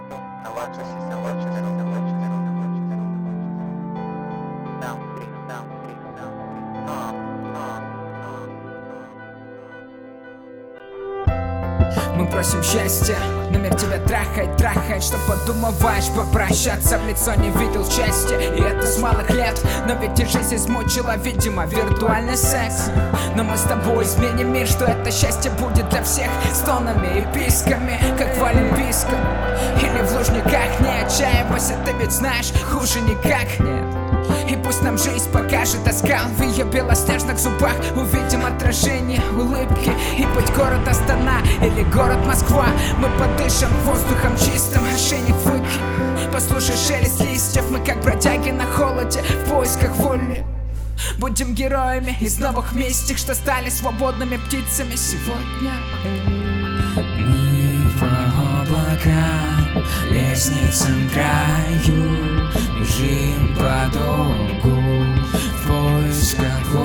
Мы просим счастья, номер тебя трахает, что подумываешь попрощаться, в лицо не видел счастья, и это с малых лет. Но ведь и жизнь измучила, видимо, виртуальный секс. Но мы с тобой изменим мир, что это счастье будет для всех стонами и писками, как в Олимпийском или в Лужниках. Не отчаивайся, ты ведь знаешь, хуже никак нет. И пусть нам жизнь покажет оскал в ее белоснежных зубах. Увидим отражение улыбки и путь город Астана или город Москва. Мы подышим воздухом чистым, ошейник выкинем. Послушай шелест листьев, мы как бродяги на холоде в поисках воли. Будем героями из новых мистик, что стали свободными птицами сегодня. Мы по облакам, лестницам краю, бежим подолгу в поисках